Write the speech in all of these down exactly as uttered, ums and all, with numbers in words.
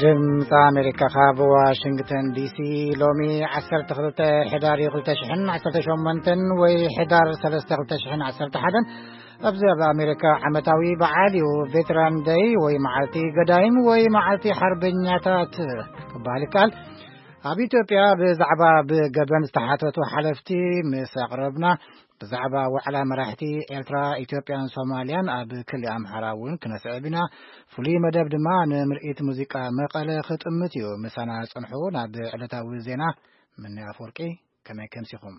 ድምፂ ኣሜሪካ ካብ ዋሽንግተን ዲሲ ሎሚ ዓሰርተ ክልተ ሕዳር ክልተ ሽሕን ዓሰርተ ሸሞንተን ወይ ሕዳር ሰለስተ ክልተ ሽሕን ዓሰርተ ሓደን ኣብዚ ኣብ ኣሜሪካ ዓመታዊ በዓል እዩ ቬተራን ዴይ ወይ መዓልቲ ገዳይም ወይ መዓልቲ ሓርበኛታት ክበሃል ይከኣል። ኣብ ኢትዮጵያ ብዛዕባ ብገበን ዝተሓተቱ ሓለፍቲ ምስ ኣቕረብና ብዛዕባ ዋዕላ መራሕቲ ኤርትራ ኢትዮጵያን ሶማልያን ኣብ ክልል ኣምሓራ እውን ክነስዕብ ኢና። ፍሉይ መደብ ድማ ንምርኢት ሙዚቃ መቐለ ክጥምት እዩ። ምሳና ጽንሑ ናብ ዕለታዊ ዜና ምን ኣፈወርቂ ከመይ ከምሲኹም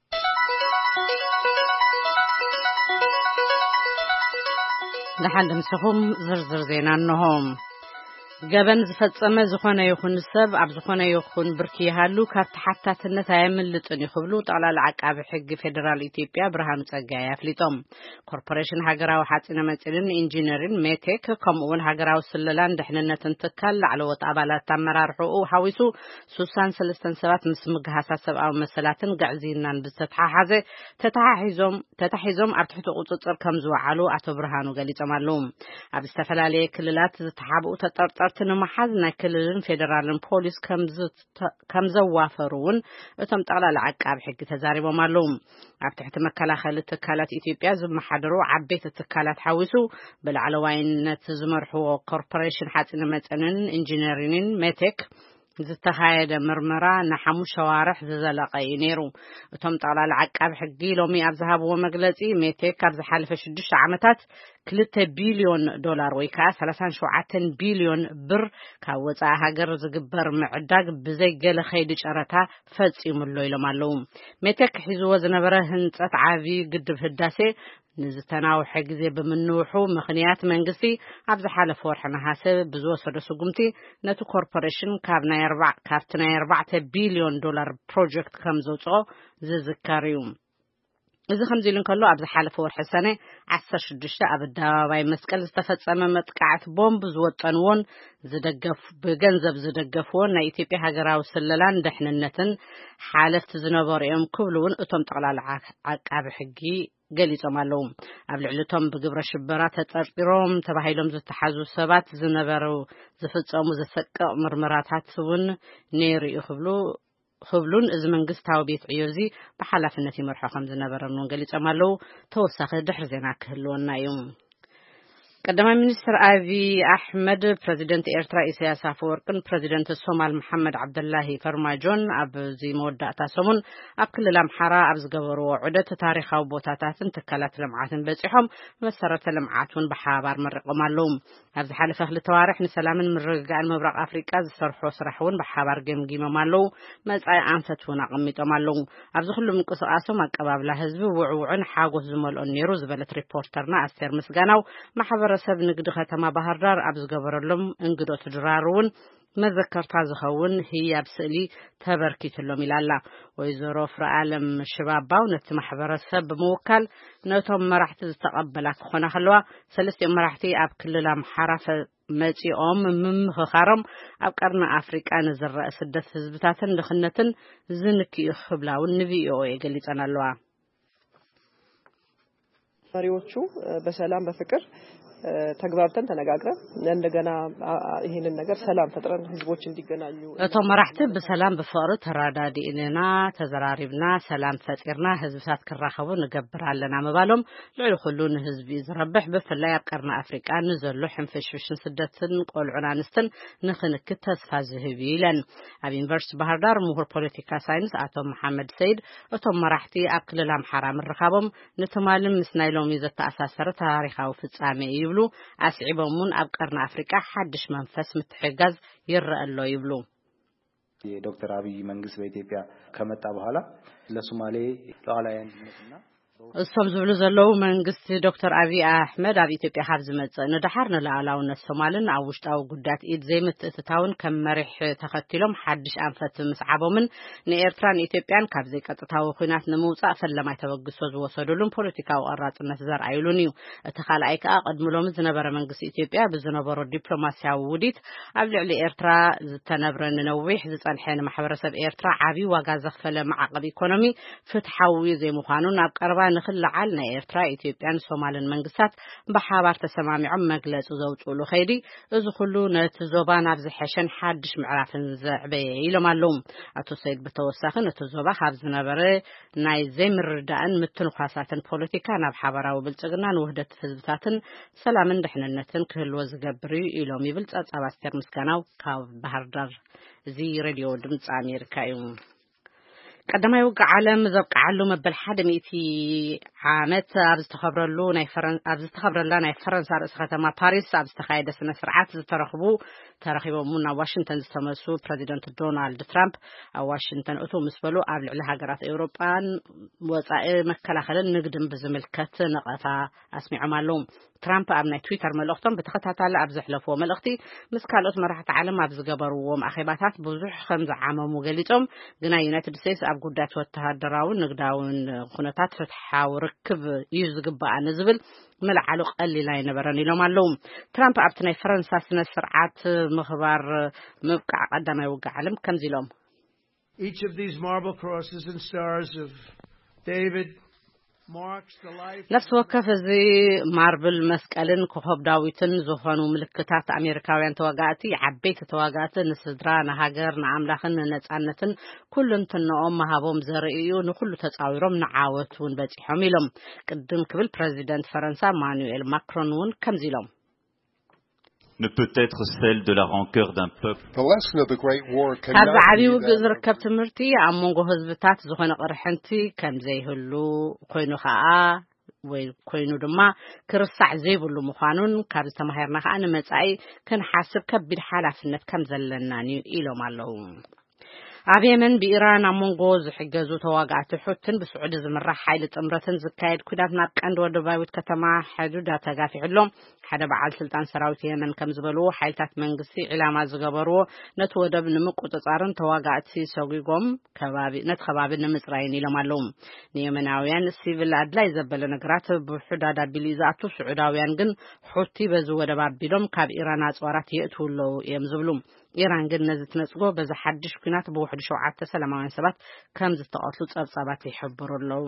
ንሓደ ምስኹም ዝርዝር ዜና እንሆም። ገበን ዝፈጸመ ዝኾነ ይኹን ሰብ ኣብ ዝኾነ ይኹን ብርኪ ይሃሉ ካብ ተሓታትነት ኣየምልጥን ይኽብሉ ጠቕላላ ዓቃቢ ሕጊ ፌደራል ኢትዮጵያ ብርሃኑ ጸጋይ ኣፍሊጦም። ኮርፖሬሽን ሃገራዊ ሓጺነ መጺንን ኢንጂነሪን ሜቴክ ከምኡውን ሃገራዊ ስለላን ድሕንነትን ትካል ላዕለዎት ኣባላት ኣመራርሑኡ ሓዊሱ ስሳን ሰለስተን ሰባት ምስ ምግሃሳት ሰብኣዊ መሰላትን ጋዕዚናን ብዝተተሓሓዘ ተተሓሒዞም ተተሓሒዞም ኣብ ትሕቲ ቁጽጽር ከም ዝወዓሉ ኣቶ ብርሃኑ ገሊጾም ኣለዉ። ኣብ ዝተፈላለየ ክልላት ዝተሓብኡ ተጠርጠር ትንመሓዝ ናይ ክልልን ፌደራልን ፖሊስ ከም ዘዋፈሩውን እቶም ጠቕላላ ዓቃቢ ሕጊ ተዛሪቦም ኣለዉ። ኣብ ትሕቲ መከላኸሊ ትካላት ኢትዮጵያ ዝመሓደሩ ዓበይቲ ትካላት ሓዊሱ ብላዕለዋይነት ዝመርሕዎ ኮርፖሬሽን ሓጺነ መጽንን ኢንጂነሪንን ሜቴክ ዝተኻየደ ምርመራ ንሓሙሽተ ኣዋርሕ ዝዘለቐ እዩ ነይሩ። እቶም ጠቕላላ ዓቃቢ ሕጊ ሎሚ ኣብ ዝሃብዎ መግለጺ ሜቴክ ኣብ ዝሓለፈ ሽዱሽተ ዓመታት ክልተ ቢልዮን ዶላር ወይ ከዓ ሰላሳ ሸውዓተ ቢልዮን ብር ካብ ወፃኢ ሃገር ዝግበር ምዕዳግ ብዘይ ገለ ከይዲ ጨረታ ፈጺሙሎ ኢሎም ኣለዉ። ሜቴክ ሒዝዎ ዝነበረ ህንጸት ዓብዪ ግድብ ህዳሴ ንዝተናውሐ ግዜ ብምንውሑ ምኽንያት መንግስቲ ኣብ ዝሓለፈ ወርሒ ነሓሰ ብዝወሰዶ ስጉምቲ ነቲ ኮርፖሬሽን ካብ ናይ ኣርባዕ ካብቲ ናይ ኣርባዕተ ቢልዮን ዶላር ፕሮጀክት ከም ዘውፅኦ ዝዝከር እዩ። እዚ ከምዚ ኢሉ እንከሎ ኣብ ዝሓለፈ ወርሒ ሰነ ዓሰርተ ሽዱሽተ ኣብ ኣደባባይ መስቀል ዝተፈጸመ መጥቃዕቲ ቦምብ ዝወጠንዎን ዝደገፍ ብገንዘብ ዝደገፍዎን ናይ ኢትዮጵያ ሃገራዊ ስለላን ድሕንነትን ሓለፍቲ ዝነበሩ እዮም ክብሉውን እቶም ጠቕላላ ዓቃቢ ሕጊ ገሊጾም ኣለዉ። ኣብ ልዕሊቶም ብግብረ ሽበራ ተጠርጢሮም ተባሂሎም ዝተሓዙ ሰባት ዝነበሩ ዝፍጸሙ ዘሰቅቕ ምርመራታት እውን ነይሩ ይኽብሉ ክብሉን እዚ መንግስታዊ ቤት ዕዮ እዚ ብሓላፍነት ይመርሖ ከም ዝነበረን ገሊጾም ኣለዉ። ተወሳኺ ድሕሪ ዜና ክህልወና እዩ። ቀዳማይ ሚኒስትር አብይ አሕመድ ፕሬዚደንት ኤርትራ ኢሳያስ አፈወርቅን ፕሬዚደንት ሶማል መሐመድ ዓብደላሂ ፈርማጆን ኣብ ዚ መወዳእታ ሰሙን ኣብ ክልል ኣምሓራ ኣብ ዝገበርዎ ዑደት ታሪኻዊ ቦታታትን ትካላት ልምዓትን በፂሖም መሰረተ ልምዓትን ብሓባር መሪቖም ኣለዉ። ኣብ ዝሓለፈ ክልተ ኣዋርሕ ንሰላምን ምርግጋእን ምብራቕ ኣፍሪቃ ዝሰርሖ ስራሕ እውን ብሓባር ገምጊሞም ኣለዉ። መጻኢ ኣንፈት እውን ኣቐሚጦም ኣለዉ። ኣብዚ ኩሉ ምንቅስቓሶም ኣቀባብላ ህዝቢ ውዕውዕን ሓጎስ ዝመልኦን ነይሩ ዝበለት ሪፖርተርና ኣስቴር ምስጋናው ማሕበረሰብ ንግዲ ከተማ ባህር ዳር ኣብ ዝገበረሎም እንግዶት ድራሩውን መዘከርታ ዝኸውን ህያብ ስእሊ ተበርኪትሎም ኢላላ። ወይዘሮ ፍረኣለም ሽባባው ነቲ ማሕበረሰብ ብምውካል ነቶም መራሕቲ ዝተቐበላ ክኾና ከለዋ ሰለስተ መራሕቲ ኣብ ክልል ኣምሓራ መጺኦም ምምኽኻሮም ኣብ ቀርኒ ኣፍሪቃ ንዝረአ ስደት ህዝብታትን ድኽነትን ዝንክዩ ክብላውን ንቪኦኤ ገሊጸን ኣለዋ። መሪዎቹ በሰላም በፍቅር ተግባብተን ተነጋግረን እንደገና ይሄንን ነገር ሰላም ፈጥረን ህዝቦች እንዲገናኙ እቶም መራሕቲ በሰላም በፍቅር ተራዳዲእና ተዘራሪብና ሰላም ፈጢርና ህዝብታት ክራኸቡ ንገብራለና መባሎም ልዕሊ ኩሉ ንህዝቢ ዝረብሕ ብፍላይ ኣብ ቀርኒ ኣፍሪቃ ንዘሎ ሕንፍሽፍሽን ስደትን ቆልዑን ኣንስትን ንኽንክት ተስፋ ዝህብ ኢለን። ኣብ ዩኒቨርሲቲ ባህር ዳር ምሁር ፖለቲካ ሳይንስ ኣቶ መሐመድ ሰይድ እቶም መራሕቲ ኣብ ክልል ኣምሓራ ምርኻቦም ንትማልን ምስ ናይ ሎሚ ዘተኣሳሰረ ታሪኻዊ ፍጻሜ ይብሉ ኣስዒቦምን ኣብ ቀርኒ ኣፍሪቃ ሓድሽ መንፈስ ምትሕጋዝ ይረአሎ ይብሉ። የዶክተር አብይ መንግስት በኢትዮጵያ ከመጣ በኋላ ለሶማሌ ሉዓላዊ አንድነትና እሶም ዝብሉ ዘለው መንግስት ዶክተር አብይ አሕመድ ኣብ ኢትዮጵያ ካብ ዝመጽእ ንድሓር ንላዕላውነት ሶማልን ኣብ ውሽጣዊ ጉዳያት ኢድ ዘይምትእትታውን ከም መሪሕ ተኸቲሎም ሓድሽ ኣንፈት ምስዓቦምን ንኤርትራን ኢትዮጵያን ካብ ዘይቀጥታዊ ኩናት ንምውጻእ ፈለማይ ተበግሶ ዝወሰዱሉን ፖለቲካዊ ቀራጽነት ዘርኣዩሉን እዩ። እቲ ካልኣይ ከዓ ቀድምሎም ዝነበረ መንግስቲ ኢትዮጵያ ብዝነበሮ ዲፕሎማስያዊ ውዲት ኣብ ልዕሊ ኤርትራ ዝተነብረ ንነዊሕ ዝጸንሐ ንማሕበረሰብ ኤርትራ ዓብይ ዋጋ ዘኽፈለ ማዕቀብ ኢኮኖሚ ፍትሓዊ ዘይምዃኑን ኣብ ቀረባ ንኽልዓል ናይ ኤርትራ ኢትዮጵያን ሶማልን መንግስታት ብሓባር ተሰማሚዖም መግለጽ ዘውጽሉ ኸይዲ እዚ ኩሉ ነቲ ዞባ ናብ ዝሐሸን ሓድሽ ምዕራፍን ዘዕበየ ኢሎም ኣለዉ ኣቶ ሰይድ በተወሳኺ ነቲ ዞባ ካብ ዝነበረ ናይ ዘይምርዳእን ምትንኳሳትን ፖለቲካ ናብ ሓበራዊ ብልጽግናን ውህደት ህዝብታትን ሰላምን ድሕንነትን ክህልዎ ዝገብር እዩ ኢሎም ይብል ጸብጻብ ኣስቴር ምስጋናው ካብ ባህር ዳር እዚ ሬድዮ ድምፂ ኣሜሪካ እዩ ቀዳማይ ውግእ ዓለም ዘብቃዓሉ መበል ሓደ ሚእቲ ዓመት ኣብ ዝተኸብረሉ ናይ ፈረንሳ ኣብ ዝተኸብረላ ናይ ፈረንሳ ርእሰ ከተማ ፓሪስ ኣብ ዝተኻየደ ስነ ስርዓት ዝተረኽቡ ተረኺቦም ናብ ዋሽንግተን ዝተመሱ ፕሬዚደንት ዶናልድ ትራምፕ ኣብ ዋሽንግተን እቱ ምስ በሉ ኣብ ልዕሊ ሃገራት ኤውሮጳን ወጻኢ መከላኸልን ንግድን ብዝምልከት ነቐፋ ኣስሚዖም ኣለዉ ትራምፕ ኣብ ናይ ትዊተር መልእኽቶም ብተኸታታሊ ኣብ ዘሕለፍዎ መልእኽቲ ምስ ካልኦት መራሕቲ ዓለም ኣብ ዝገበርዎም ኣኼባታት ብዙሕ ከም ዝዓመሙ ገሊጾም ግና ዩናይትድ ስቴትስ ኣብ ጉዳያት ወተሃደራውን ንግዳውን ኩነታት ፍትሓዊ ርክብ እዩ ዝግባእ ንዝብል መልዓሉ ቀሊል ኣይነበረን ኢሎም ኣለዉ ትራምፕ ኣብቲ ናይ ፈረንሳ ስነ ስርዓት ምኽባር ምብቃዕ ቀዳማይ ውግእ ዓለም ከምዚ ኢሎም Each of these marble crosses and stars of David ነፍሲ ወከፍ እዚ ማርብል መስቀልን ኮኸብ ዳዊትን ዝኾኑ ምልክታት ኣሜሪካውያን ተዋጋእቲ ዓበይቲ ተዋጋእቲ ንስድራ ንሃገር ንኣምላኽን ንነጻነትን ኩልንትንኦም መሃቦም ዘርእዩ ንኩሉ ተጻዊሮም ንዓወቱን በጺሖም ኢሎም ቅድም ክብል ፕሬዚደንት ፈረንሳ ማኑኤል ማክሮን እውን ከምዚ ኢሎም ne peut être celle de la rancœur d'un peuple. The lesson of the Great War cannot ካብ ዓቢው ዝርከብ ትምህርቲ ኣብ መንጎ ህዝብታት ዝኾነ ቅርሕንቲ ከም ዘይህሉ ኮይኑ ከዓ ወይ ኮይኑ ድማ ክርሳዕ ዘይብሉ ምዃኑን ካብ ዝተማሃርና ከዓ ንመጻኢ ክንሓስብ ከቢድ ሓላፍነት ከም ዘለናን ኢሎም ኣለዉ ኣብ የመን ብኢራን ኣብ መንጎ ዝሕገዙ ተዋጋእቲ ሑትን ብስዑድ ዝምራሕ ሓይሊ ጥምረትን ዝካየድ ኩናት ናብ ቀንዲ ወደባዊት ከተማ ሓዱዳ ተጋፊሕሎም ሓደ በዓል ስልጣን ሰራዊት የመን ከም ዝበልዎ ሓይልታት መንግስቲ ዕላማ ዝገበርዎ ነቲ ወደብ ንምቁፅጻርን ተዋጋእቲ ሰጉጎም ከባቢ ነቲ ከባቢ ንምጽራይን ኢሎም ኣለዉ ንየመናውያን ሲቪል ኣድላይ ዘበለ ነገራት ብሑዳድ ኣቢሉ ይዝኣቱ ስዑዳውያን ግን ሑቲ በዚ ወደብ ኣቢሎም ካብ ኢራን ኣጽዋራት የእትውለው እዮም ዝብሉ ኢራን ግን ነዚ ትነጽጎ በዚ ሓድሽ ኩናት ብውሕዱ ሸውዓተ ሰላማውያን ሰባት ከም ዝተቐትሉ ጸብጻባት ይሕብሩ ኣለዉ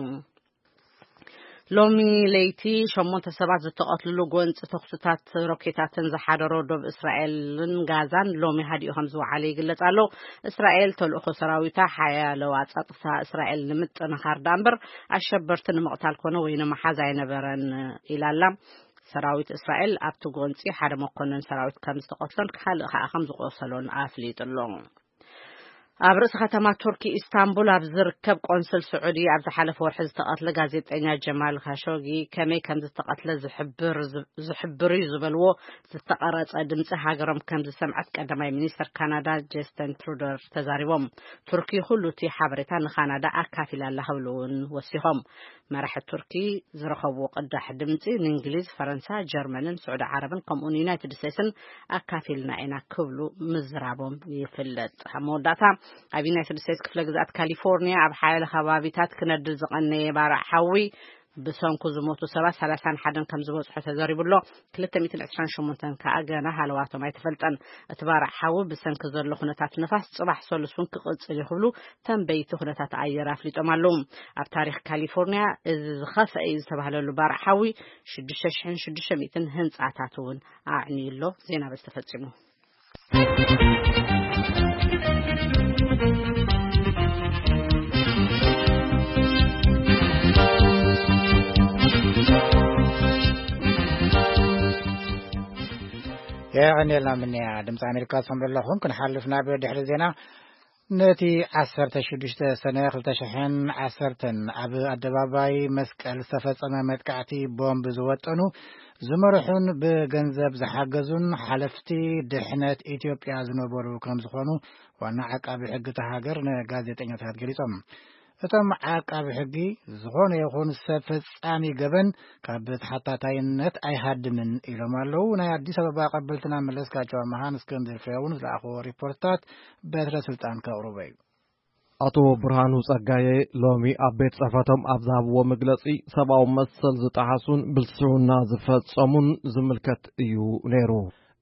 ሎሚ ለይቲ ሸሞንተ ሰባት ዝተቐትሉ ጎንፂ ተኹስታት ሮኬታትን ዝሓደሮ ዶብ እስራኤልን ጋዛን ሎሚ ሃዲኡ ከም ዝወዓለ ይግለጽ ኣሎ እስራኤል ተልእኾ ሰራዊታ ሓያለዋ ጸጥታ እስራኤል ንምጥንኻር ዳንበር ኣሸበርቲ ንምቕታል ኮነ ወይ ንመሓዝ ኣይነበረን ኢላላ ሰራዊት እስራኤል ኣብቲ ጎንፂ ሓደ መኮንን ሰራዊት ከም ዝተቐትሎን ካልእ ከዓ ከም ዝቆሰሎን ኣፍሊጡሎ ኣብ ርእሰ ከተማ ቱርኪ ኢስታንቡል ኣብ ዝርከብ ቆንስል ስዑዲ ኣብ ዝሓለፈ ወርሒ ዝተቐትለ ጋዜጠኛ ጀማል ካሾጊ ከመይ ከም ዝተቐትለ ዝሕብር ዝሕብር እዩ ዝበልዎ ዝተቐረጸ ድምፂ ሃገሮም ከም ዝሰምዐት ቀዳማይ ሚኒስትር ካናዳ ጀስቲን ትሩደር ተዛሪቦም ቱርኪ ኩሉ እቲ ሓበሬታ ንካናዳ ኣካፊላ ኣላ ክብሉውን ወሲኾም መራሒ ቱርኪ ዝረኸብዎ ቅዳሕ ድምፂ ንእንግሊዝ ፈረንሳ ጀርመንን ስዑዲ ዓረብን ከምኡን ዩናይትድ ስቴትስን ኣካፊልና ኢና ክብሉ ምዝራቦም ይፍለጥ መወዳእታ ኣብ ዩናይትድ ስቴትስ ክፍለ ግዛት ካሊፎርኒያ ኣብ ሓያሎ ከባቢታት ክነድድ ዝቐነየ ባርዕ ሓዊ ብሰንኩ ዝሞቱ ሰባት ሰላሳ ወሓደ ከም ዝበጽሑ ተዘሪብሎ ክልተ ሚእትን ዒስራን ሸሞንተ ከዓ ገና ሃለዋቶም ኣይተፈልጠን እቲ ባርዕ ሓዊ ብሰንኪ ዘሎ ኩነታት ንፋስ ጽባሕ ሰሉስን ክቕጽል ይኽብሉ ተንበይቲ ኩነታት ኣየር ኣፍሊጦም ኣለዉ ኣብ ታሪኽ ካሊፎርኒያ እዚ ዝኸፍአ እዩ ዝተባህለሉ ባርዕ ሓዊ ሽዱሽተ ሽሕን ሽዱሽተ ሚእትን ህንጻታት እውን ኣዕንዩሎ ዜና በዝ ተፈጺሙ يعني لنا من دمس أمريكا صمر الله هم كن حلفنا بدحر الزنا نتي عسرت شدشت سنة خلتشحن عسرتن أبو الدباباي مسك السفة أمامت كعتي بوم بزوت أنو زمرحون بجنزب زحجزون حلفتي دحنة إثيوبيا زنبورو كم زخانو وأنا عقاب حق تهاجر نجازة إنه تهاجريتهم እቶም ዓቃቢ ሕጊ ዝኾነ ይኹን ሰብ ፈጻሚ ገበን ካብ ተሓታታይነት ኣይሃድምን ኢሎም ኣለዉ ናይ አዲስ አበባ ቀበልትና መለስካቸው መሃን እስክንድር ፍሬውን ዝለኣኽዎ ሪፖርታት በትረ ስልጣን ከቕርቡ እዩ አቶ ብርሃኑ ጸጋዬ ሎሚ ኣብ ቤት ጽሕፈቶም ኣብ ዝሃብዎ መግለጺ ሰብኣዊ መሰል ዝጠሓሱን ብልስዑና ዝፈጸሙን ዝምልከት እዩ ነይሩ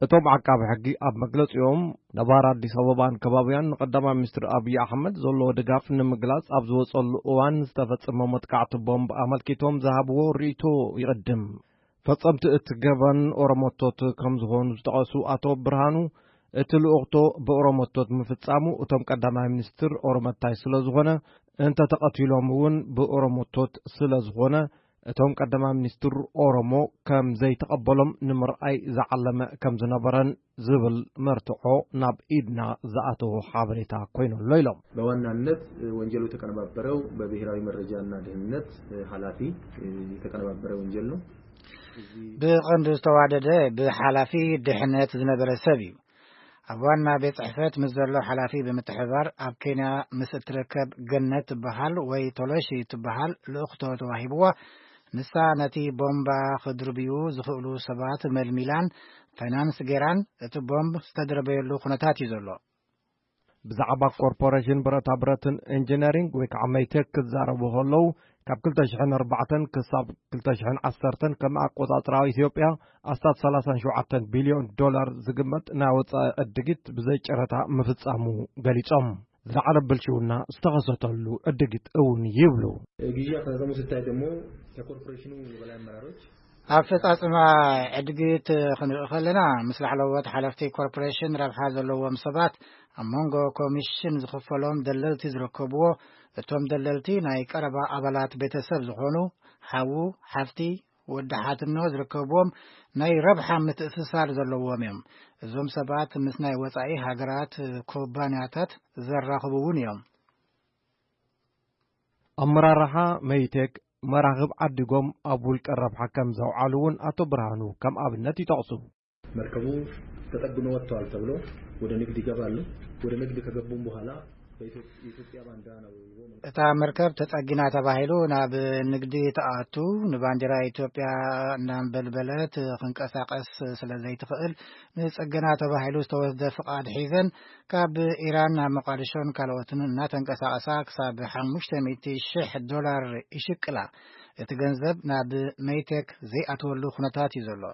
እቶም ዓቃቢ ሕጊ ኣብ መግለጺኦም ነባር ኣዲስ ኣበባን ከባቢያን ቀዳማይ ሚኒስትር አብይ አሕመድ ዘሎ ድጋፍ ንምግላጽ ኣብ ዝወጸሉ እዋን ዝተፈጸመ መጥቃዕቲ ቦምብ ኣመልኪቶም ዝሃብዎ ርእይቶ ይቕድም። ፈጸምቲ እቲ ገበን ኦሮሞቶት ከም ዝኾኑ ዝጠቐሱ ኣቶ ብርሃኑ እቲ ልኡኽቶ ብኦሮሞቶት ምፍጻሙ እቶም ቀዳማይ ሚኒስትር ኦሮሞታይ ስለ ዝኾነ እንተ ተቐቲሎም እውን ብኦሮሞቶት ስለ ዝኾነ እቶም ቀዳማይ ሚኒስትር ኦሮሞ ከም ዘይተቐበሎም ንምርኣይ ዝዓለመ ከም ዝነበረን ዝብል መርትዖ ናብ ኢድና ዝኣተወ ሓበሬታ ኮይኑሎ ኢሎም። በዋናነት ወንጀሉ የተቀነባበረው በብሔራዊ መረጃና ደህንነት ኃላፊ የተቀነባበረ ወንጀል ነው። ብቐንዱ ዝተዋደደ ብሓላፊ ድሕነት ዝነበረ ሰብ እዩ። ኣብ ዋና ቤት ጽሕፈት ምስ ዘሎ ሓላፊ ብምትሕባር ኣብ ኬንያ ምስ እትርከብ ገነት ትበሃል ወይ ቶሎሺ ትበሃል ልኡኽቶ ተዋሂብዋ ንሳ ነቲ ቦምባ ክድርብዩ ዝኽእሉ ሰባት መልሚላን ፋይናንስ ጌራን እቲ ቦምብ ዝተደረበየሉ ኩነታት እዩ ዘሎ። ብዛዕባ ኮርፖሬሽን ብረታ ብረትን ኢንጂነሪንግ ወይ ከዓ ሜቴክ ክዛረቡ ከለዉ ካብ ክልተ ሽሕን ኣርባዕተን ክሳብ ክልተ ሽሕን ዓሰርተን ከም ኣቆጻጽራዊ ኢትዮጵያ ኣስታት ሰላሳን ሸውዓተን ቢልዮን ዶላር ዝግመት ናይ ወጻኢ ዕድጊት ብዘይ ጨረታ ምፍጻሙ ገሊጾም ዝለዓለ ብልሽውና ዝተኸሰተሉ ዕድጊት እውን ይብሉ። ግዢ አፈጻጸሙ ስታይ ደግሞ ከኮርፖሬሽኑ በላይ አመራሮች ኣፈጻጽማ ዕድጊት ክንርኢ ከለና ምስ ላዕለዎት ሓለፍቲ ኮርፖሬሽን ረብሓ ዘለዎም ሰባት ኣብ መንጎ ኮሚሽን ዝኽፈሎም ደለልቲ ዝርከብዎ እቶም ደለልቲ ናይ ቀረባ ኣባላት ቤተሰብ ዝኾኑ ሓዉ ሓፍቲ ወዲ ሓትኖ ዝርከብዎም ናይ ረብሓ ምትእስሳር ዘለዎም እዮም። እዞም ሰባት ምስ ናይ ወጻኢ ሃገራት ኩባንያታት ዘራኽቡውን እዮም። ኣመራርሓ ሜይቴክ መራኽብ ዓዲጎም ኣብ ውልቀ ረብሓ ከም ዘውዓሉ እውን ኣቶ ብርሃኑ ከም ኣብነት ይጠቕሱ። መርከቡ ተጠግኖ ወጥቷል ተብሎ ወደ ንግድ ይገባሉ። ወደ ንግድ ከገቡም በኋላ በኢትዮጵያ ባንዲራ ነው እታ መርከብ ተጸጊና ተባሂሉ ናብ ንግዲ ተኣቱ ንባንዲራ ኢትዮጵያ እናንበልበለት ክንቀሳቀስ ስለዘይትኽእል ንጸገና ተባሂሉ ዝተወስደ ፍቃድ ሒዘን ካብ ኢራን ናብ መቃዲሾን ካልኦትን እናተንቀሳቀሳ ክሳብ ሓሙሽተ ሚእቲ ሽሕ ዶላር ይሽቅላ። እቲ ገንዘብ ናብ ሜይቴክ ዘይኣተወሉ ኩነታት እዩ ዘሎ።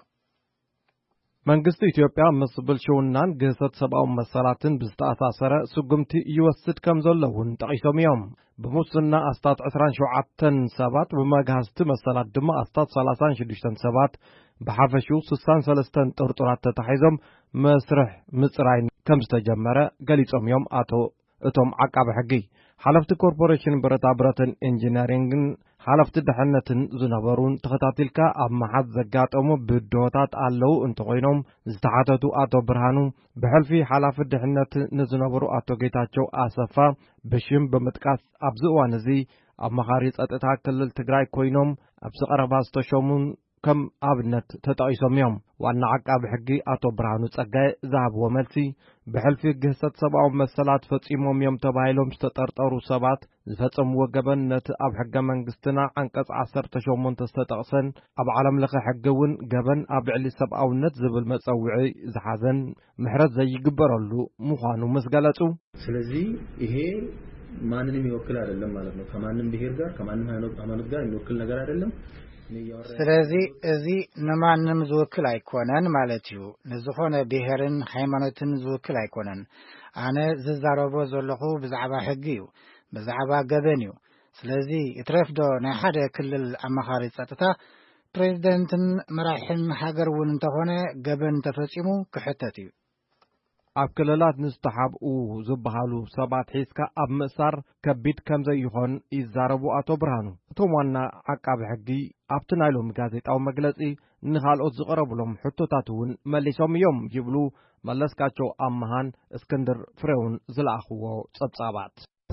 መንግስቲ ኢትዮጵያ ምስ ብልሽውናን ግህሰት ሰብኣዊ መሰላትን ብዝተኣሳሰረ ስጉምቲ ይወስድ ከም ዘለውን ጠቂሶም እዮም። ብሙስና ኣስታት ዕስራን ሸውዓተን ሰባት ብመግሃዝቲ መሰላት ድማ ኣስታት ሰላሳን ሽዱሽተን ሰባት ብሓፈሹ ስሳን ሰለስተን ጥርጡራት ተታሒዞም መስርሕ ምጽራይ ከም ዝተጀመረ ገሊጾም እዮም ኣቶ እቶም ዓቃቢ ሕጊ። ሓለፍቲ ኮርፖሬሽን ብረታ ብረትን ኢንጂነሪንግን ሓለፍቲ ድሕነትን ዝነበሩን ተኸታቲልካ ኣብ መሓዝ ዘጋጠሙ ብድሆታት ኣለው እንተኾይኖም ዝተሓተቱ ኣቶ ብርሃኑ ብሕልፊ ሓላፊ ድሕነት ንዝነበሩ ኣቶ ጌታቸው ኣሰፋ ብሽም ብምጥቃስ ኣብዚ እዋን እዚ ኣብ መኻሪ ጸጥታ ክልል ትግራይ ኮይኖም ኣብ ዝቐረባ ዝተሾሙን ከም ኣብነት ተጠቂሶም እዮም። ዋና ዓቃቢ ሕጊ ኣቶ ብርሃኑ ጸጋይ ዝሃብዎ መልሲ ብሕልፊ ግህሰት ሰብኣዊ መሰላት ፈጺሞም እዮም ተባሂሎም ዝተጠርጠሩ ሰባት ዝፈጸምዎ ገበን ነቲ ኣብ ሕገ መንግስትና አንቀጽ ዓሰርተ ሸሞንተ ዝተጠቕሰን ኣብ ዓለም ለኸ ሕጊ እውን ገበን ኣብ ልዕሊ ሰብኣውነት ዝብል መጸውዒ ዝሓዘን ምሕረት ዘይግበረሉ ምዃኑ ምስ ገለጹ ስለዚህ ይሄ ማንንም ይወክል አይደለም ማለት ነው። ከማንም ብሔር ጋር ከማንም ሃይማኖት ጋር የሚወክል ነገር አይደለም። ስለዚህ እዚ ንማንም ዝውክል አይኮነን ማለት እዩ። ንዝኾነ ብሔርን ሃይማኖትን ዝውክል አይኮነን። ኣነ ዝዛረቦ ዘለኹ ብዛዕባ ሕጊ እዩ፣ ብዛዕባ ገበን እዩ። ስለዚህ እትረፍዶ ናይ ሓደ ክልል ኣመኻሪ ጸጥታ ፕሬዝደንትን መራሕን ሃገር እውን እንተኾነ ገበን ተፈጺሙ ክሕተት እዩ። ኣብ ክልላት ንዝተሓብኡ ዝበሃሉ ሰባት ሒዝካ ኣብ ምእሳር ከቢድ ከም ዘይኾን ይዛረቡ ኣቶ ብርሃኑ። እቶም ዋና ዓቃቢ ሕጊ ኣብቲ ናይ ሎሚ ጋዜጣዊ መግለጺ ንኻልኦት ዝቐረብሎም ሕቶታት እውን መሊሶም እዮም ይብሉ መለስካቸው ኣመሃን እስክንድር ፍሬውን ዝለኣኽዎ ጸብጻባት።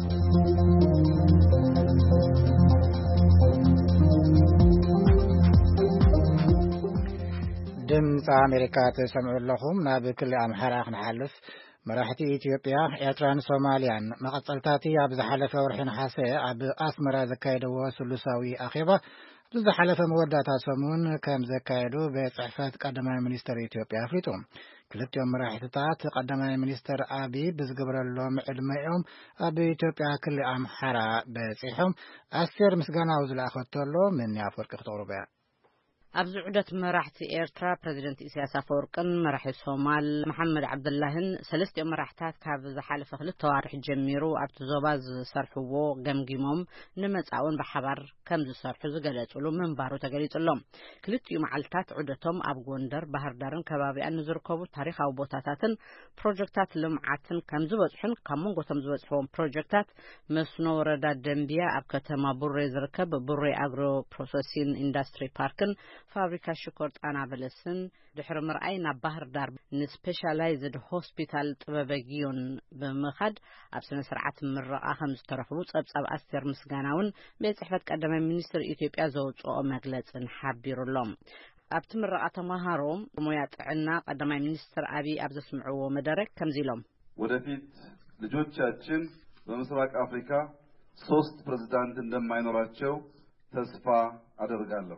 ድምፂ ኣሜሪካ ተሰምዑ ኣለኹም። ናብ ክልል ኣምሓራ ክንሓልፍ መራሕቲ ኢትዮጵያ ኤርትራን ሶማልያን መቐጸልታቲ ኣብ ዝሓለፈ ወርሒ ነሓሰ ኣብ ኣስመራ ዘካየደዎ ስሉሳዊ ኣኼባ ብዝሓለፈ መወዳእታ ሰሙን ከም ዘካየዱ በጽሕፈት ቀዳማይ ሚኒስትር ኢትዮጵያ ኣፍሊጡ። ክልቲኦም መራሕቲታት ቀዳማይ ሚኒስትር አብይ ብዝግበረሎም ዕድመኦም ኣብ ኢትዮጵያ ክልል ኣምሓራ በጺሖም ኣስቴር ምስጋናው ዝለኣኸተሎ ምን ያፈርቂ ክትቕርበያ أبز عدة مراحة إيرترا بريزيدنت إسياس أفورقن مراحة الصومال محمد عبد الله سلست يوم مراحتات كاب زحالف خلت توارح جميرو عبد زوباز صرحوو جمجمهم نمت عون بحبر كم زصرحو زقلت ولو من بارو تقليت اللهم كلت يوم علتات عدتهم أب غوندر بحر دارن كبابي أن زركوبو تاريخ أو بوتاتاتن بروجكتات لمعاتن كم زبطحن كمون قوتم زبطحون بروجكتات مسنو ردا دنبيا أب كتما بري زركب بري أغرو بروسيسين إندستري باركن فابريكا شكورت أنا بلسن دحر مرأينا بحر دار نسبيشالايزد هوسبيتال طبابجيون بمخد أبسنا سرعة مرة خمس ترفوت أبساب أستر مسجانون بيتحفت قدم المنستر إثيوبيا زوج أو مجلس حبير اللهم أبت مرة أتمهارهم وميات عنا قدم المنستر أبي أبز سمعوا مدرك كم زيلهم ودفيت لجود شاتشن بمسرق أفريقيا صوست بريزيدنت እንደማ ይኖራቸው ተስፋ አደርጋለሁ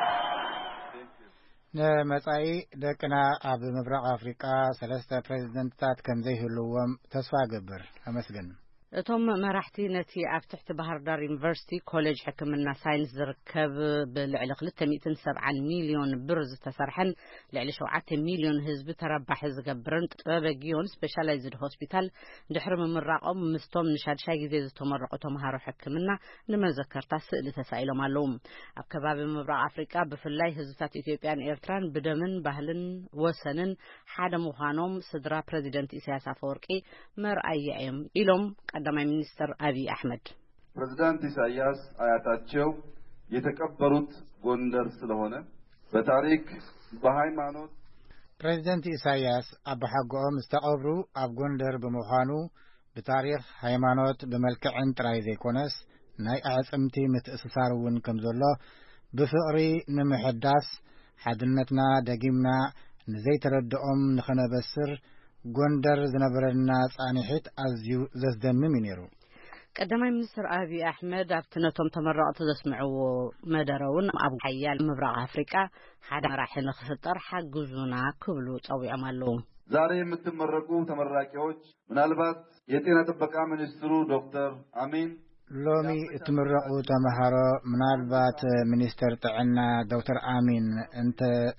نمساي دكنا أب مبرق أفريقيا ثلاثة بريزيدنتات كم زي هلوهم تسفى قبر أمسجن توم مرحتي نتي أفتحت بحر دار يونيفرسيتي كوليج حكمنا ساينس زركب بالعلاق للتميتن سبعة مليون برز تسرحن لعلى شوعة مليون حزب تربح حزب برنت بجيون سبيشالايزد هوسبيتال دحرم من رقم مستوم نشاد شيء زي تمرق تمهارو حكمنا لما ذكرت سئل تسائل معلوم أبكباب مبرق أفريقيا بفلاي حزبات إثيوبيان إيرتران بدمن بهلن وسنن حدا مخانوم صدرا بريزيدنت إسياس أفورقي مرأيهم إلهم قدم المنستر أبي أحمد بريزيدنت إسياس آياتاتشو يتكبروت غوندر سلهونه بتاريخ بهايمانوت بريزيدنت إسياس أبو حقهم استقبروا أب غوندر بمخانو بتاريخ هايمانوت بملكعن ترايزي كونس ناي أعصمتي متأسسارون كمزولو بفقري نمحداس حدنتنا دقيمنا نزي تردقهم نخنا بسر غوندر زنبرنا صانحت أزيو ززدم منيرو قدم المنستر أبي أحمد أبتنتهم تمرقت تسمعوا مدرون أبو حيال مبرق أفريقيا حدا راح نخسطر حجزونا كبلو طوي عملهم ዛሬ የምትመረቁ ተመራቂዎች ምናልባት የጤና ጥበቃ ሚኒስትሩ ዶክተር አሚን ሎሚ እትምረቁ ተማሃሮ ምናልባት ሚኒስተር ጥዕና ዶክተር አሚን እንተ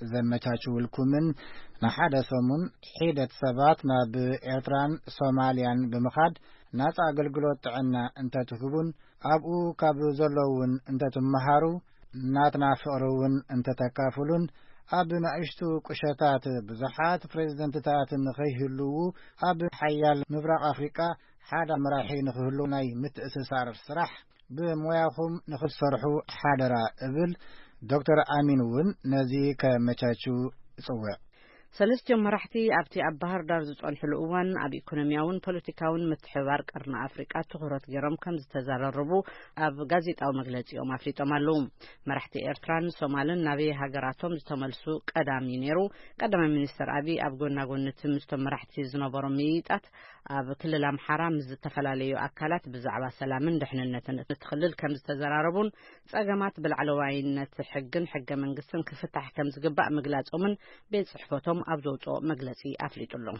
ዘመቻችሁልኩምን ናሓደ ሰሙን ሒደት ሰባት ናብ ኤርትራን ሶማሊያን ብምኻድ ናጻ አገልግሎት ጥዕና እንተ ትህቡን ኣብኡ ካብ ዘለውን እንተ ትመሃሩ ናትና ፍቅሩውን እንተ ተካፍሉን أب نعيشتو قشتات بزحات بريزيدنتات نخيهلو أب حيال مبرق أفريقيا حدا مراحي نخيهلو ناي متأسسار السرح بمواياهم نخسرحو حادرا إبل دكتور آمين ون نزي كمتاشو صوع سلسة مرحتي أبتي أبهر دارزت الحلوان أب إقتصاديون بوليتيكاون متحوار قرن أفريقيا تخرط جرام كم تزارربو أب غازيت أو مجلس يوم أفريقيا معلوم مرحتي إيرتران سومالن نبي هجراتهم تملسو قدام ينيرو قدام المنستر أبي أب قلنا قلنا تمستم مرحتي زنبرو ميتات أب كل الأمحرام زتفلاليو أكلات بزعبة سلامن دحنا نتخلل كم تزارربون تأجمات بالعلوين نتحجن حج من قسم كفتح كم زجباء مجلس أمن بين صحفتهم أبدوتو مجلسي أفريط اللهم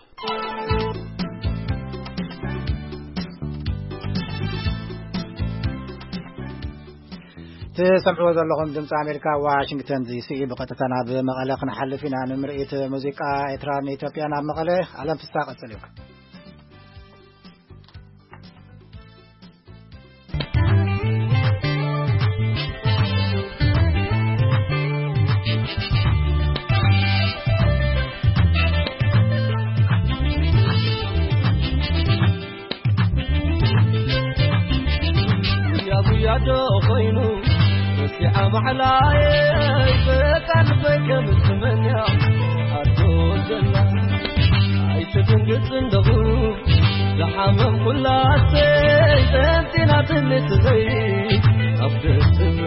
تسمعوا ذلهم دمت أمريكا واشنطن دي سي بقطتنا بمغلق نحلفين عن مرئية موسيقى إتران إثيوبيانا مغلق على فستاق السليوك يادو خينو وسع محلاي بقلبك متمنى أدوزنا عيش بنقص ندغو لحمم كلاتي زنتنا تنت زي أبدسنا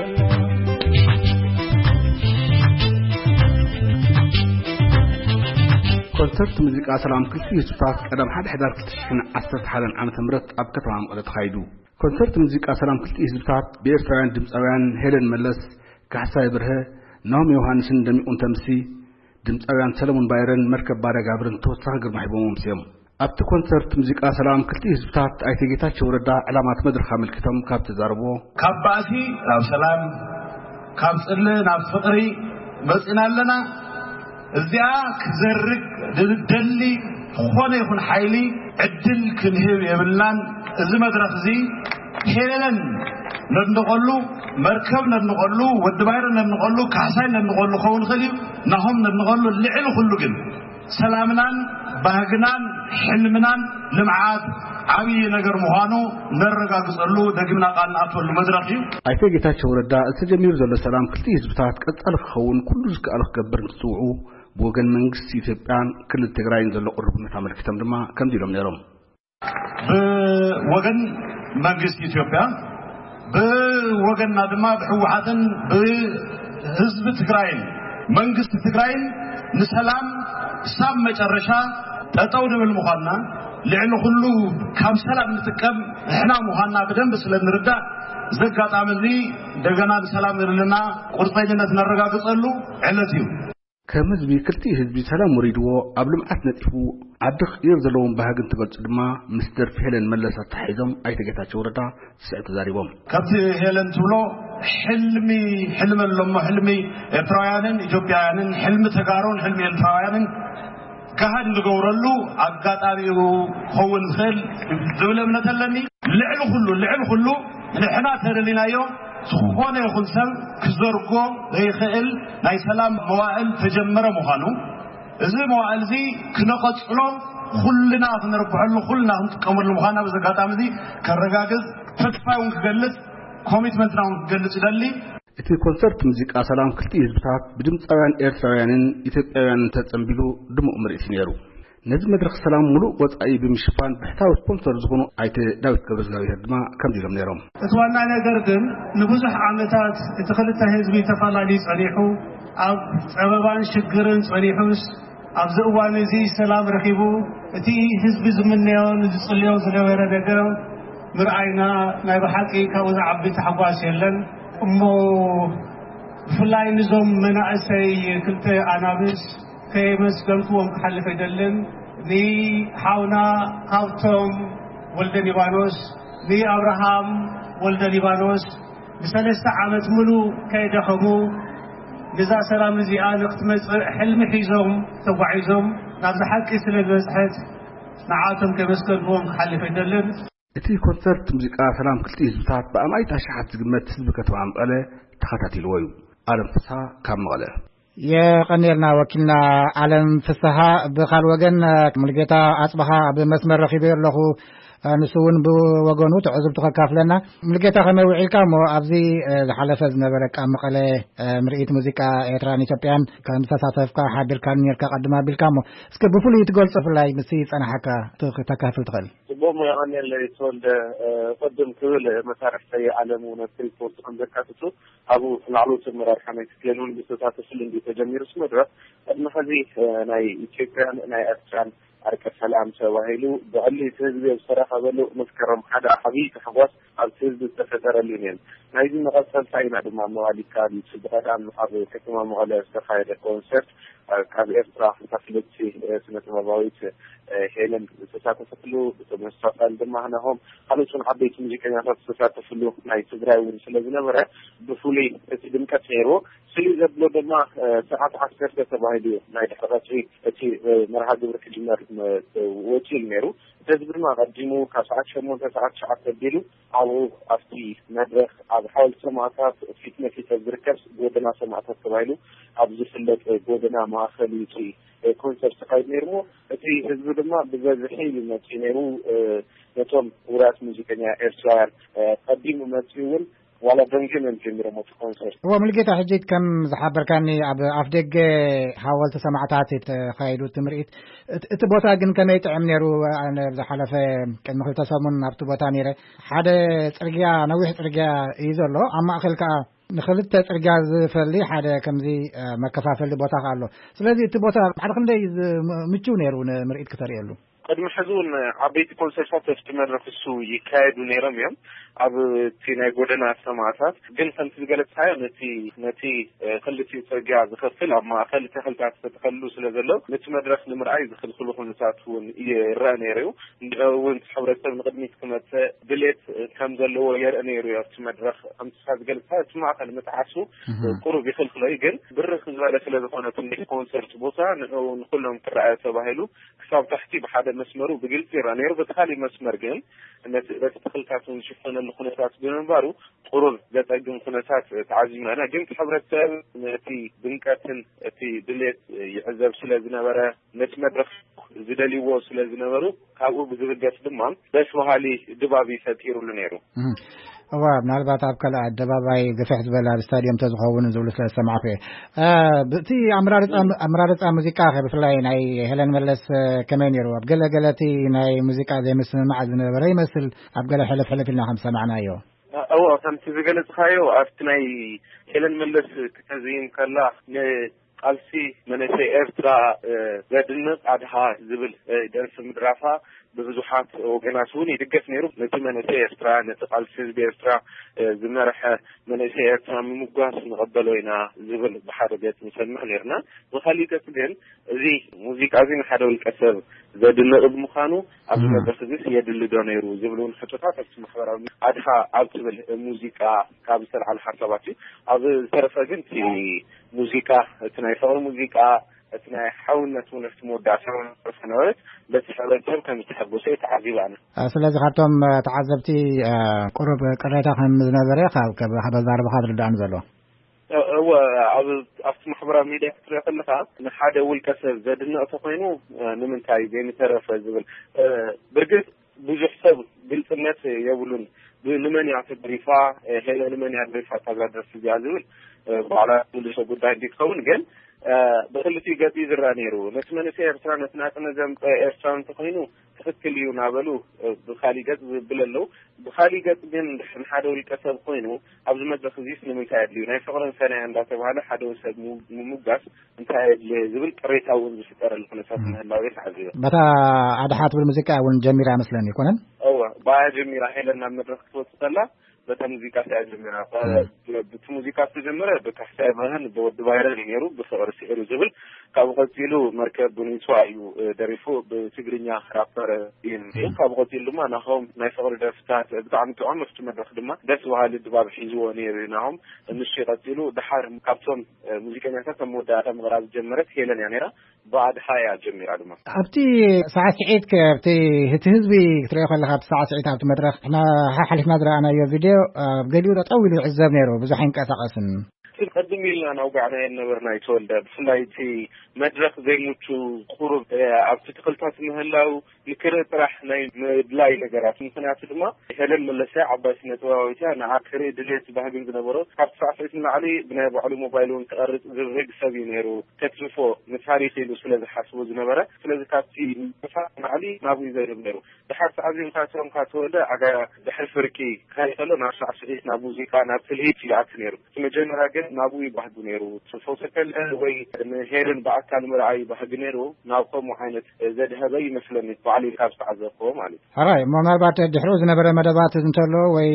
كونسرت موسيقى سلام كلتي يسفات قدم حد حدار كتشحن عصرت حالا عام تمرت أبكت وعام قلت خايدو كونسرت موسيقى سلام كلتي يسفات بإرفعان دمساويان هيلن ملس كحساي برها نوم يوهانسن دمي أنتمسي دمساويان سلمون بايرن مركب بارا قابرن توسخ قرب محبوم مسيم أبت كونسرت موسيقى سلام كلتي يسفات أيتيجيتات شوردا علامات مدر خامل كتم كاب تزاربو كاب باسي ناب سلام كاب سئل ناب فقري መጽና ለና እዚያ ክዘርግ ድልድሊ ሆነ ይሁን ኃይሊ ዕድል ክንህብ የብላን እዚ መድረክ እዚ ሄለን ነንቆሉ መርከብ ነንቆሉ ወድባይር ነንቆሉ ካሳይ ነንቆሉ ኸውን ኸሊብ ናሆም ነንቆሉ ልዕል ሁሉ ግን ሰላምናን ባህግናን ሕልምናን ልምዓት ዓብይ ነገር መሆኑ ነረጋግጸሉ ደግምና ቃልናትወሉ መድረክ እዩ አይተ ጌታቸው ረዳ እተጀሚሩ ዘሎ ሰላም ክልቲ ህዝብታት ቀጻል ኸውን ኩሉ ዝከኣል ክገብር እንትጽውዑ በወገን መንግስት ኢትዮጵያን ክልል ትግራይን ዘሎ ቁርብነት አመልክተም ድማ ከም ዲሎም ነሮም በወገን መንግስት ኢትዮጵያ በወገንና ድማ በህወሓትን በህዝብ ትግራይን መንግስት ትግራይን ንሰላም ሳብ መጨረሻ ተጠው ድብል መሆንና لعل كله كم سلام نتكلم إحنا مهنا بدن بس لنرد زكاة عملي دعنا بسلام لنا قرطينا نتنرجع قصلو علتيو كمزبي كرتي هزبي سلام مريدو قبل ما أتنتفو عدخ يرزلون بهاجن تقول ما مستر فهلن ملص تحيزم أي تجتا شورتا سعت زاريبهم كرتي هلن تولو حلمي حلم لما حلمي إفرايانن إثيوبيانن حلم تجارون حلمي إفرايانن كهان نقوللو عقاتاريو هون خل الدولة من تلني لعل كله لعل كله نحنا ترلينا يوم هون يكون سام كزرقو غيخل ناي سلام موائل تجمر مهانو إذا موائل زي كنقص لهم كلنا نربح له كلنا نتكمل المهانا بزكاة عمدي كرجاجز فتفاهم كجلس كوميتمنت راهم كجلس دللي እቲ ኮንሰርት ሙዚቃ ሰላም ክልቲ ህዝብታት ብድምጻውያን ኤርትራውያንን ኢትዮጵያውያንን ተጸምቢሉ ድሙቕ ምርኢት ነይሩ ነዚ መድረኽ ሰላም ሙሉእ ወጻኢ ብምሽፋን ብሕታዊ ስፖንሰር ዝኾኑ ኣይተ ዳዊት ገብረእግዚአብሔር ድማ ከም ዲሎም ነይሮም እቲ ዋና ነገር ግን ንብዙሕ ዓመታት እቲ ክልተ ህዝቢ ተፈላለዩ ጸኒሑ ኣብ ፀበባን ሽግርን ጸኒሑስ ኣብዚ እዋን እዚ ሰላም ረኺቡ እቲ ህዝቢ ዝምነዮን ዝጽልዮን ዝነበረ ነገር ምርኣይና ናይ ብሓቂ ካብኡ ዝዓቢ ተሓጓስ የለን እሞ ብፍላይ ንዞም መናእሰይ ክልተ ኣናብስ ከየመስገንክዎም ክሓልፍ አይደለን ንሓውና ሃብቶም ወልደ ሊባኖስ ንአብርሃም ወልደ ሊባኖስ ብሰለስተ ዓመት ሙሉ ከይደኸሙ ንዛ ሰላም እዚኣ ንክትመጽእ ሕልሚ ሒዞም ተጓዒዞም ናብ ሓቂ ስለዝበጽሐት ንዓቶም ከየመስገንክዎም ክሓልፍ አይደለን እቲ ኮንሰርት ሙዚቃ ሰላም ክልቲ ህዝብታት በአማይታ ሸሓት ዝግመት ህዝብ ከተማ መቐለ ተኸታቲልዎ እዩ ዓለም ፍስሓ ካብ መቐለ የቀኔርና ወኪልና ዓለም ፍስሓ ብኻል ወገን ሙልጌታ አጽበኻ በመስመር ረኺበ ኣለኹ ንሱውን ብወገኑ ተዕዝብቱ ከካፍለና ሙልጌታ ከመይ ውዒልካ ሞ ኣብዚ ዝሓለፈ ዝነበረ ቃ መቐለ ምርኢት ሙዚቃ ኤርትራን ኢትዮጵያን ከም ተሳተፍካ ሓቢርካ ነርካ ቀድማ ቢልካ ሞ እስከ ብፍሉይ ትገልጾ ፍላይ ምስ ጸናሕካ ተካፍል ትኽእል ቦሞ ያኔል ተወልደ ቀደም ክብል መሳርሕተይ ዓለም ወነት ሪፖርት ከምዘካትቱ አቡ ናዕሎት መራርሓነት ገኑን ብተሳተፍል እንዲ ተጀሚሩ ስመድረስ ቀድማ ኸዚ ናይ ኢትዮጵያን ናይ ኤርትራን አርቀ ሰላም ተባሂሉ በአሊ ህዝብ ዝተረኸበሉ መስከረም ሓደ ዓብይ ተሕጓስ ኣብ ህዝብ ተፈጠረሉ ነን ናይዚ መቐሰል ሳይና ድማ መዋሊካ ብስብቀዳም ኣብ ከተማ መቐለ ዝተኻየደ ኮንሰርት ካብ ኤርትራ ተፈልቲ ስነጥበባዊት ሄለን ተሳተፈሉ ተመሳሳል ድማ ነሆም ካልኦትን ዓበይቲ ሙዚቀኛታት ተሳተፈሉ ናይ ትግራይ እውን ስለዝነበረ ብፍሉይ እቲ ድምቀት ነይሩ ስሊ ዘብሎ ድማ ሰዓት ዓሰርተ ተባሂሉ ናይ ድሕረቲ እቲ መርሃ ግብሪ ክጅመር ወጪል ነይሩ ህዝቢ ድማ ቀዲሙ ካብ ሰዓት ሸሞንተ ሰዓት ሸዓተ ቢሉ ኣብኡ ኣብቲ መድረኽ ኣብ ሓወልቲ ሰማዕታት ፊት ንፊት ዝርከብ ጎደና ሰማዕታት ተባሂሉ ኣብ ዝፍለጥ ጎደና ማእኸል እቲ ኮንሰርት ተካይዱ ነይሩ እቲ ህዝቢ ድማ ብበዝሒ መፂ ነይሩ ነቶም ውራት ሙዚቀኛ ኤርትራውያን ቀዲሙ መፂ እውን ولا بنجمن جميرة متكونسر هو ملقيت حجيت كم زحبر كاني أب أفدق حاولت سمعتات خايدو تمريت تبوتا جن كم يتعمل نيرو أنا زحلفة كان مخلط سامون أبتبوتا نيره حدا ترجع نويح ترجع يزولو أما أخلك نخلت ترجع فلي حدا كم زي مكفافة اللي بوتا قالو سلذي تبوتا حدا خلنا متشو نيرو مريت كتر يلو قد محزون عبيت كونسرتات استمر في السوق يكاد ونيرم يوم أب تينا جودنا سماعات جن خلت قالت هاي نتي نتي خلتي ترجع ذخفل أما خلتي خلت تخلو سلزلو نتمدرس نمرعي ذخل خلوه نسات ون يرانيريو وانت حورت من قدمي كما بليت كم زلو يرانيريو تمدرس أم تسعد قالت هاي تسمع كلمة عسو قرب يخل خلايجن برخ زبالة سلزقنا تني كونسرت بوسا ونقولهم كرعاية سباهلو كسب تحتي بحد المسمر وبقلت يرانيرو بتخلي مسمر جن الناس تدخلتهم شفنا الخناسات بنبارو قرر ذات أجن خناسات تعزيم أنا جنت حضرت في بنكاتن في بليت يعذب سلازنا برا نتمدرخ زدالي وو سلازنا برو كابو بزبدات دمان بس وهالي دبابي ساتيرو لنيرو هو ምናልባት አብከላ አደባባይ ገፈሕ ዝበላ ስታዲየም ተዝኸውን ዝብሉ ስለ ሰማዕ ፈ እቲ አምራርፃ አምራርፃ ሙዚቃ ብፍላይ ናይ ሄለን መለስ ከመይ ነይሩ ኣብ ገለ ገለቲ ናይ ሙዚቃ ዘይመስማዕ ዝነበረ ይመስል ኣብ ገለ ሕልፍ ሕልፍ ኢልና ከም ሰማዕናዮ أو ከምቲ ዝገለጽካዮ ኣብቲ ናይ ሄለን መለስ ከተዝይን ከላ ቃልሲ መንእሰይ ኤርትራ ዘድንቕ ኣድሃ ዝብል ደርፊ ምድራፋ ببزوحات وجناسون يدقف نيرو نتي منسي إسرا نتقال سيزبي إسرا زمرح منسي إسرا ممقاس نقبلوينا زبل بحر بيت مسمح نيرنا وخلي تسجن زي موزيك عزيم حدو الكسر زاد النقب مخانو عبد البرسدس يدل دونيرو زبلون خططات اسمح براو عدها عبتبل موزيكا كابسر على الحرصباتي عبد سرفاجن في موزيكا تنايفور موزيكا أثناء حاولنا نفس مودع سنوات بس حاولتهم كانوا يتحبوا شيء تعذيب عنه. أصلاً خاطرهم تعذبتي قرب قريتها من نظرية خاو كبهذا الزار بخاطر الدعم زلوا. هو عبد أفتح خبر ميديا كتير خلفها نحدا أول كسر زاد النقطة فينو نمن تاي بين طرف الزبل برجع بوجه حساب بالفنات يقولون بنمن يعتبر رفاع هلا نمن يعتبر رفاع تبع درس الجازول وعلى كل شيء قد عندك خون قال بخلتي قدي زرانيرو نتمنى سير ترى نتناقنا زم إرسال تقينو تفكر لي ونعبلو بخالي قد بللو بخالي قد بين نحدو الكسب قينو قبل ما تخزيس نمتعد لي ناي شغل سنة عند تبعنا حدو سد ممقاس نتعد لزبل كريت أول بستر الخنسات من اللاويس عزيزة بتا عدحات بالموسيقى والجميرة مثلا يكونن أوه باع جميرة حيلا نمدرك توصل بتموزيكا سأجمعنا بتموزيكا سجمرة بتحساب مهن بود بايرل ينيرو بصغر سيرو زبل كابوغتيلو مركب بنيتوايو دريفو بتجرينيا رابر ين كابوغتيلو ما نخوم نايفور دفتات بتعم تعم مفتمر خدمة دس وهالي الدباب حيزو نيريناهم النشي قتيلو دحار كابتون موزيكا ناسا مودا مغرب جمرت هيلن يعنيرا بعد حياة جميع عدما أبتي ساعة سعيد كأبتي هتهزبي كتريخ ولا خاب ساعة سعيد أبتي مدرخ إحنا حالف نادرة أنا يو فيديو قالوا لا تطول عزاب نيرو بزحين كأساقسن قدمي لنا وقعنا النورنا يتولد بفلايتي مدرخ زي موتو قرب أبتي تقلتات مهلاو لكرة طرح ناي مدلاي لقرات ممكن أعتدما هلم من لساعة عباس نتواويتا أنا عاكري دليت بهاقين بنابرو حاب ساعة سعيدنا علي بنابو علي موبايلون تقرد زرق سابي نيرو تكتفو نتحاري سيلو سلازة حاسبو زنابرا سلازة كاتي نفعنا علي نابو يزاير بنيرو دحار سعزين كاترم كاتو دا عقا دحر فركي كاي خلو نارسع سعيدنا أبو زيكا نابتلهيت في عاتنيرو ثم جينا راقل نابوي بحدو نيرو تفوسكال وي هيرن بعد كان مرعي بحق نيرو نابقو محاينة زاد هباي مثلا وعلي كابس عزاقو مالي هراي مونالبات دحروز نبرا مدبات انتلو وي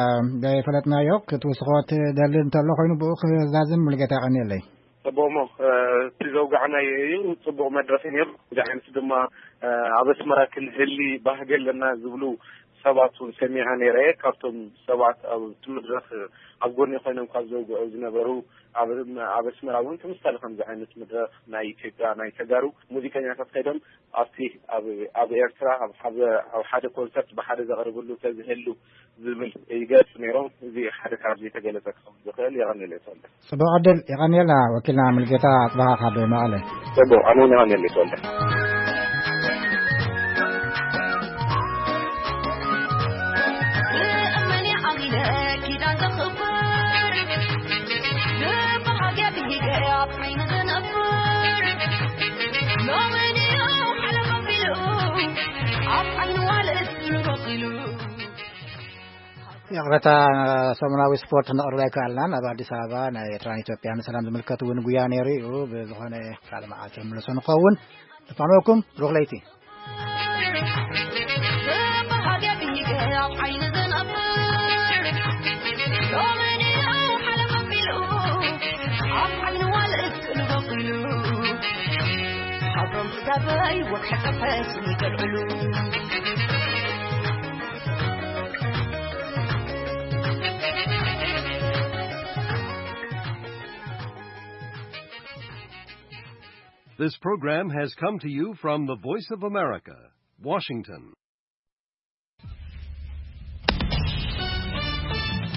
فلتنا يوك توسخوات دلل انتلو خوينو بوخ لازم ملقتا غني لي طبومو تزوقعنا يو طبو مدرسين يب جعين سدما عبس مراكل هلي بحقل لنا زبلو سبعة سميعا نيري كابتم سبعة أو تمدرخ أبقوني خينام قابزو قعوزنا برو عبس مراون تمستال خمزة عينة مدرخ ناي تيبا ناي تقارو موزيكا ناسا خيدم أفتي أبو إرترا أو حادة كونسبت بحادة زغربو له تزهلو زمل إيجاز نيرون زي حادة كارجي تقالتك خمزة خيال يغني اللي صلح صبو عدل يغني لنا وكلنا عمل جيتا أطبها خابي ما عليه صبو عنون يغني اللي صلح يغرتا سمناوي سبورت نقرأ كالنا نبادي سابا نيتران إثيوبيا مثلا ملكة ونقويا نيري وبزهونة كلمة عاتم لسون قوون نفعلكم رغليتي سباي وكحفاس يقلعلو This program has come to you from the Voice of America, Washington.